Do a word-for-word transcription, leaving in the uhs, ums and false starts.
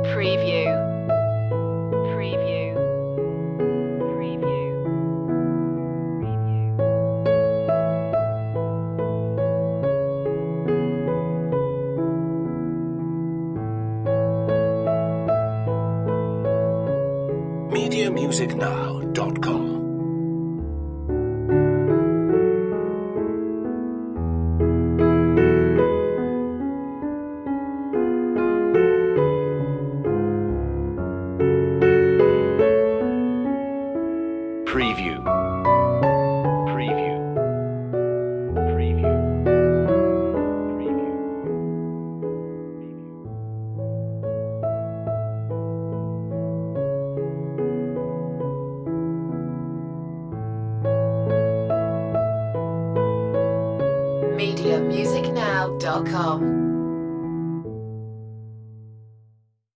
Preview. Preview. Preview. media music now dot com Preview. Preview. Preview. Preview. media music now dot com